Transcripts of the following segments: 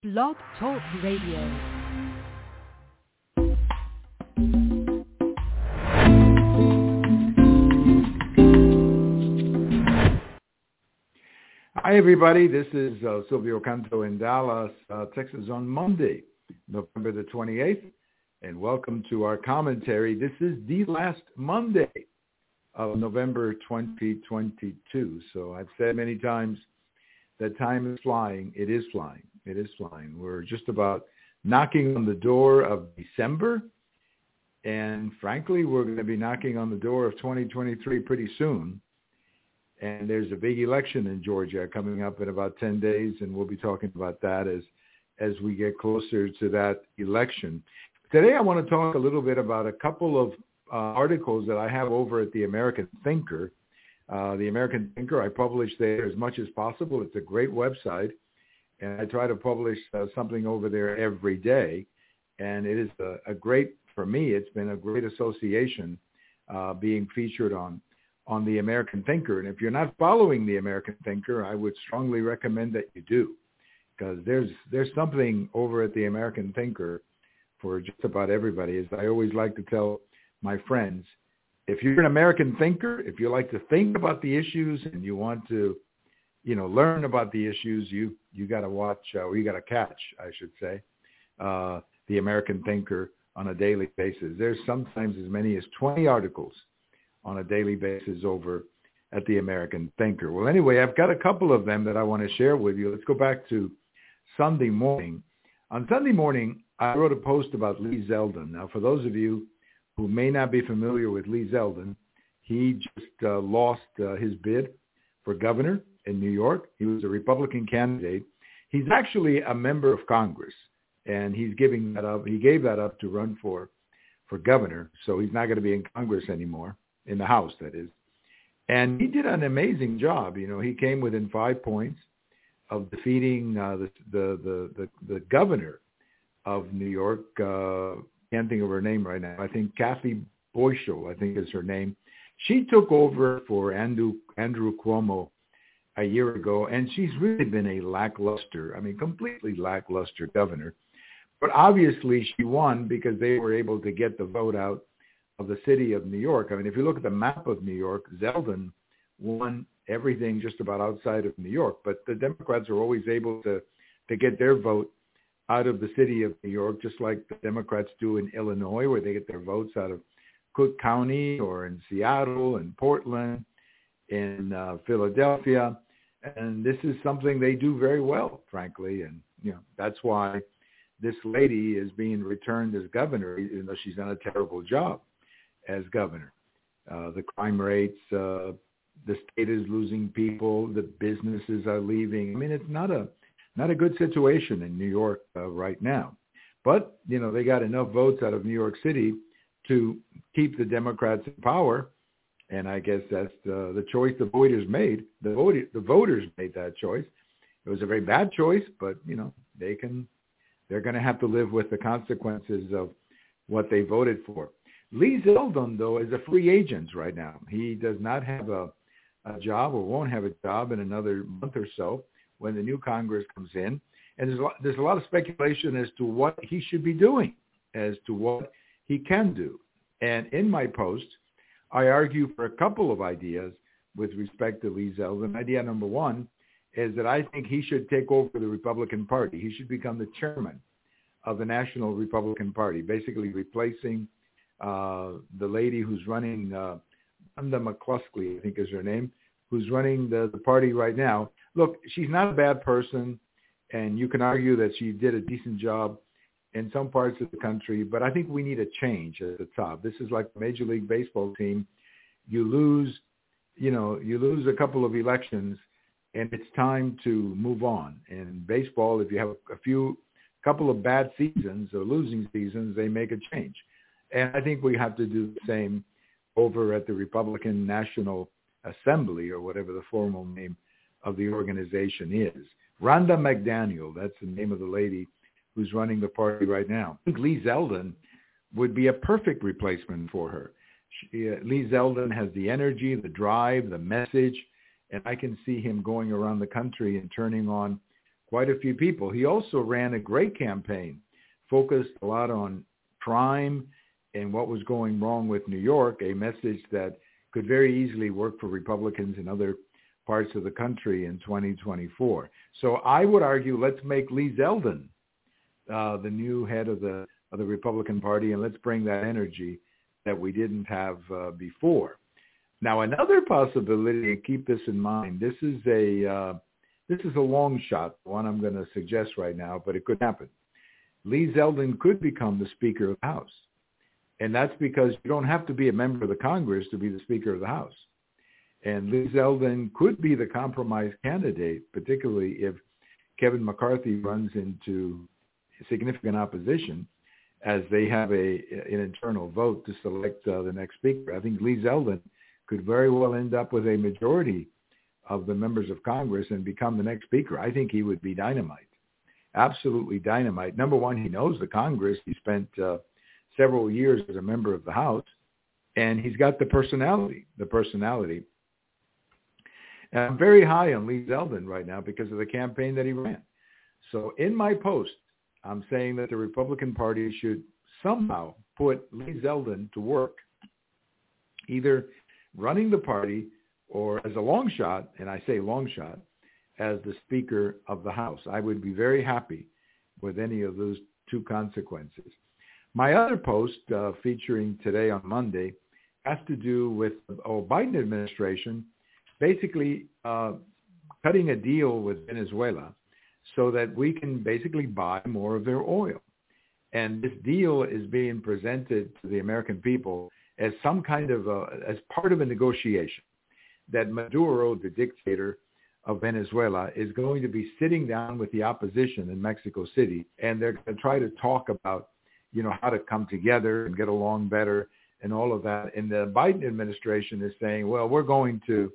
Blog Talk Radio. Hi, everybody. This is Silvio Canto in Dallas, Texas on Monday, November the 28th, and welcome to our commentary. This is the last Monday of November 2022. So I've said many times that time is flying. It is flying. It is flying. We're just about knocking on the door of December, and frankly, we're going to be knocking on the door of 2023 pretty soon. And there's a big election in Georgia coming up in about 10 days, and we'll be talking about that as we get closer to that election. Today I want to talk a little bit about a couple of articles that I have over at the American Thinker. The American Thinker, I publish there as much as possible. It's a great website, and I try to publish something over there every day. And it is a great, for me, it's been a great association being featured on the American Thinker. And if you're not following the American Thinker, I would strongly recommend that you do, because there's something over at the American Thinker for just about everybody. As I always like to tell my friends, if you're an American thinker, if you like to think about the issues and you want to, learn about the issues, you got to watch, or you got to catch, I should say, the American Thinker on a daily basis. There's sometimes as many as 20 articles on a daily basis over at the American Thinker. Well, anyway, I've got a couple of them that I want to share with you. Let's go back to Sunday morning. On Sunday morning, I wrote a post about Lee Zeldin. Now, for those of you who may not be familiar with Lee Zeldin, he just lost his bid for governor in New York. He was a Republican candidate. He's actually a member of Congress, and he's giving that up. He gave that up to run for governor, so he's not going to be in Congress anymore, in the House, that is. And he did an amazing job. He came within 5 points of defeating the governor of New York. Can't think of her name right now. I think Kathy Boychel, I think is her name. She took over for Andrew Cuomo a year ago, and she's really been a completely lackluster governor. But obviously she won because they were able to get the vote out of the city of New York. If you look at the map of New York, Zeldin won everything just about outside of New York. But the Democrats are always able to get their vote out of the city of New York, just like the Democrats do in Illinois, where they get their votes out of Cook County or in Seattle and Portland, in Philadelphia. And this is something they do very well, frankly. And, that's why this lady is being returned as governor, even though she's done a terrible job as governor. The crime rates, the state is losing people, the businesses are leaving. It's not a good situation in New York right now. But, they got enough votes out of New York City to keep the Democrats in power. And I guess that's the choice the voters made. The voters made that choice. It was a very bad choice, but, they're going to have to live with the consequences of what they voted for. Lee Zeldin, though, is a free agent right now. He does not have a job, or won't have a job in another month or so when the new Congress comes in. And there's a lot of speculation as to what he should be doing, as to what he can do. And in my post, I argue for a couple of ideas with respect to Lee Zeldin. Idea number one is that I think he should take over the Republican Party. He should become the chairman of the National Republican Party, basically replacing the lady who's running, Wanda McCluskey, I think is her name, who's running the party right now. Look, she's not a bad person, and you can argue that she did a decent job in some parts of the country, but I think we need a change at the top. This is like the Major League Baseball team. You lose a couple of elections, and it's time to move on. In baseball, if you have a couple of bad seasons or losing seasons, they make a change. And I think we have to do the same over at the Republican National Assembly, or whatever the formal name of the organization is. Rhonda McDaniel, that's the name of the lady who's running the party right now. I think Lee Zeldin would be a perfect replacement for her. Lee Zeldin has the energy, the drive, the message, and I can see him going around the country and turning on quite a few people. He also ran a great campaign, focused a lot on crime and what was going wrong with New York, a message that could very easily work for Republicans in other parts of the country in 2024. So I would argue, let's make Lee Zeldin the new head of the Republican Party, and let's bring that energy that we didn't have before. Now, another possibility, and keep this in mind, this is a long shot, one I'm going to suggest right now, but it could happen. Lee Zeldin could become the Speaker of the House. And that's because you don't have to be a member of the Congress to be the Speaker of the House. And Lee Zeldin could be the compromise candidate, particularly if Kevin McCarthy runs into significant opposition as they have an internal vote to select the next speaker. I think Lee Zeldin could very well end up with a majority of the members of Congress and become the next speaker. I think he would be dynamite, absolutely dynamite. Number one, he knows the Congress. He spent several years as a member of the House, and he's got the personality. And I'm very high on Lee Zeldin right now because of the campaign that he ran. So in my post, I'm saying that the Republican Party should somehow put Lee Zeldin to work, either running the party or as a long shot, and I say long shot, as the Speaker of the House. I would be very happy with any of those two consequences. My other post featuring today on Monday has to do with the Biden administration basically cutting a deal with Venezuela so that we can basically buy more of their oil. And this deal is being presented to the American people as some kind of as part of a negotiation that Maduro, the dictator of Venezuela, is going to be sitting down with the opposition in Mexico City, and they're going to try to talk about, how to come together and get along better and all of that. And the Biden administration is saying, well, we're going to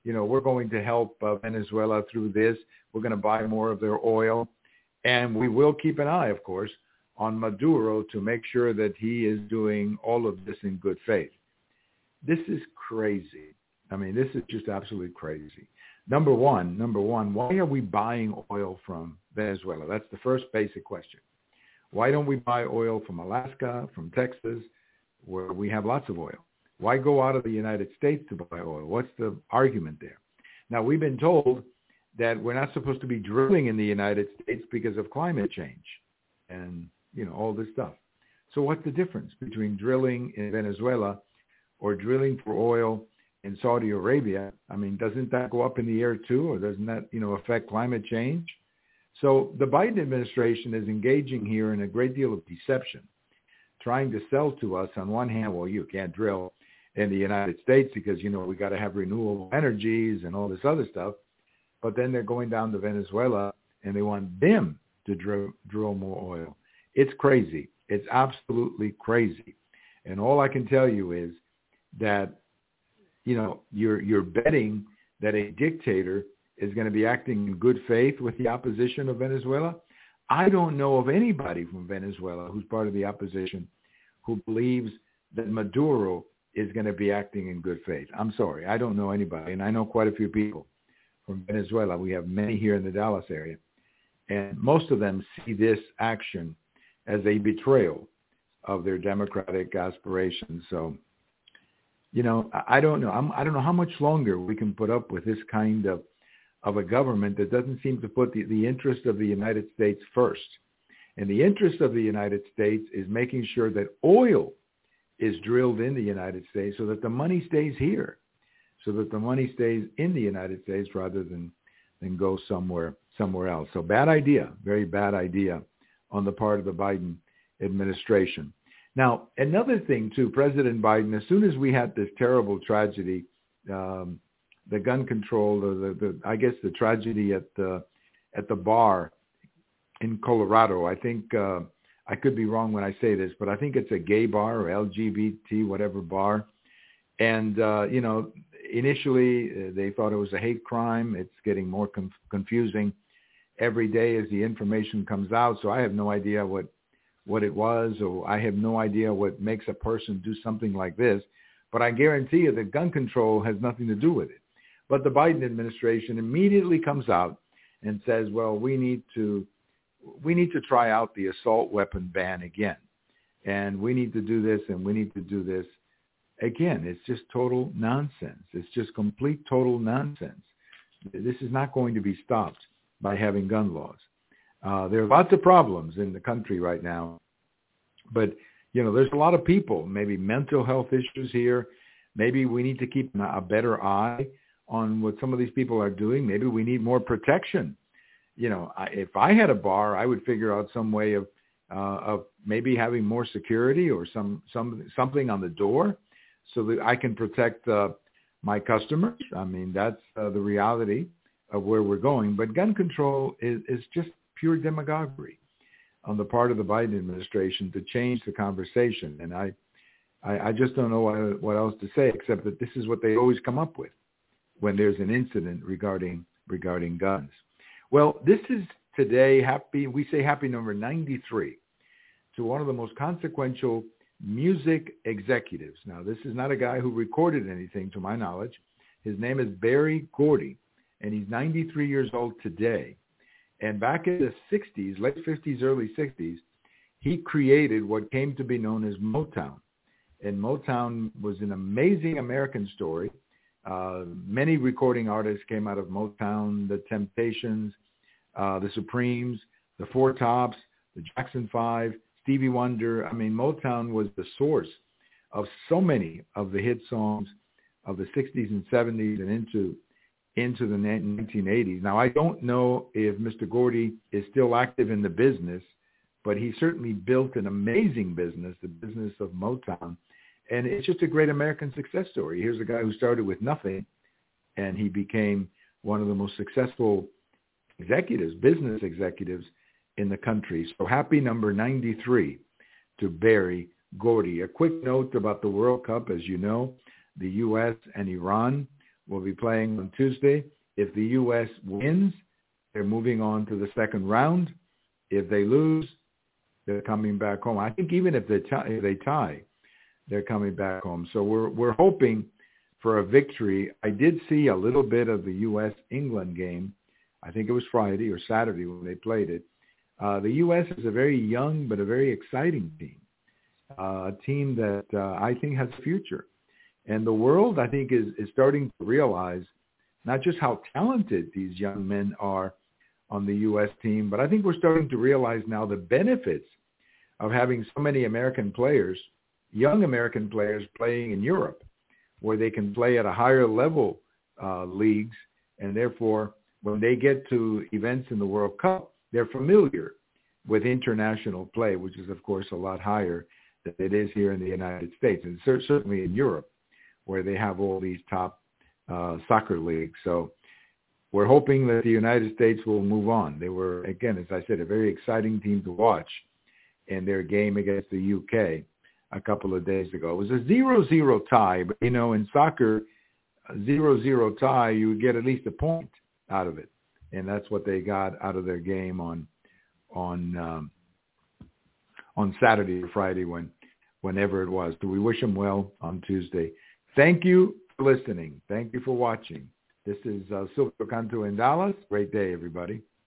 help Venezuela through this. We're going to buy more of their oil. And we will keep an eye, of course, on Maduro to make sure that he is doing all of this in good faith. This is crazy. I mean, this is just absolutely crazy. Number one, why are we buying oil from Venezuela? That's the first basic question. Why don't we buy oil from Alaska, from Texas, where we have lots of oil? Why go out of the United States to buy oil? What's the argument there? Now, we've been told that we're not supposed to be drilling in the United States because of climate change and, all this stuff. So what's the difference between drilling in Venezuela or drilling for oil in Saudi Arabia? I mean, doesn't that go up in the air too, or doesn't that, affect climate change? So the Biden administration is engaging here in a great deal of deception, trying to sell to us on one hand, well, you can't drill in the United States because, we got to have renewable energies and all this other stuff. But then they're going down to Venezuela and they want them to drill more oil. It's crazy. It's absolutely crazy. And all I can tell you is that, you're betting that a dictator is going to be acting in good faith with the opposition of Venezuela. I don't know of anybody from Venezuela who's part of the opposition who believes that Maduro is going to be acting in good faith. I'm sorry. I don't know anybody. And I know quite a few people from Venezuela. We have many here in the Dallas area. And most of them see this action as a betrayal of their democratic aspirations. So, I don't know. I don't know how much longer we can put up with this kind of a government that doesn't seem to put the interest of the United States first. And the interest of the United States is making sure that oil is drilled in the United States so that the money stays here, so that the money stays in the United States rather than go somewhere else. So bad idea, very bad idea on the part of the Biden administration. Now, another thing too, President Biden, as soon as we had this terrible tragedy, the gun control, I guess the tragedy at the bar in Colorado. I think I could be wrong when I say this, but I think it's a gay bar or LGBT whatever bar. And initially they thought it was a hate crime. It's getting more confusing every day as the information comes out. So I have no idea what it was, or I have no idea what makes a person do something like this. But I guarantee you that gun control has nothing to do with it. But the Biden administration immediately comes out and says, well, we need to try out the assault weapon ban again. And we need to do this and we need to do this. Again, it's just total nonsense. It's just complete total nonsense. This is not going to be stopped by having gun laws. There are lots of problems in the country right now. But, there's a lot of people, maybe mental health issues here. Maybe we need to keep a better eye on what some of these people are doing. Maybe we need more protection. If I had a bar, I would figure out some way of maybe having more security or something on the door so that I can protect my customers. I mean, that's the reality of where we're going. But gun control is just pure demagoguery on the part of the Biden administration to change the conversation. And I just don't know what else to say except that this is what they always come up with when there's an incident regarding guns. Well, this is today we say happy number 93 to one of the most consequential music executives. Now, this is not a guy who recorded anything to my knowledge. His name is Berry Gordy, and he's 93 years old today. And back in the 60s, late 50s, early 60s, he created what came to be known as Motown. And Motown was an amazing American story. Many recording artists came out of Motown, the Temptations, the Supremes, the Four Tops, the Jackson 5, Stevie Wonder. I mean, Motown was the source of so many of the hit songs of the 60s and 70s and into the 1980s. Now, I don't know if Mr. Gordy is still active in the business, but he certainly built an amazing business, the business of Motown. And it's just a great American success story. Here's a guy who started with nothing, and he became one of the most successful business executives in the country. So happy number 93 to Berry Gordy. A quick note about the World Cup. As you know, the U.S. and Iran will be playing on Tuesday. If the U.S. wins, they're moving on to the second round. If they lose, they're coming back home. I think even if they tie, they're coming back home. So we're hoping for a victory. I did see a little bit of the U.S.-England game. I think it was Friday or Saturday when they played it. The U.S. is a very young but a very exciting team, a team that I think has a future. And the world, I think, is starting to realize not just how talented these young men are on the U.S. team, but I think we're starting to realize now the benefits of having so many American players, young American players playing in Europe, where they can play at a higher level leagues, and therefore when they get to events in the World Cup, they're familiar with international play, which is, of course, a lot higher than it is here in the United States, and certainly in Europe, where they have all these top soccer leagues. So we're hoping that the United States will move on. They were, again, as I said, a very exciting team to watch in their game against the UK a couple of days ago. It was a 0-0 tie, but, in soccer, a 0-0 tie, you would get at least a point out of it. And that's what they got out of their game on Saturday or Friday, whenever it was. So we wish them well on Tuesday. Thank you for listening. Thank you for watching. This is Silvio Canto in Dallas. Great day, everybody.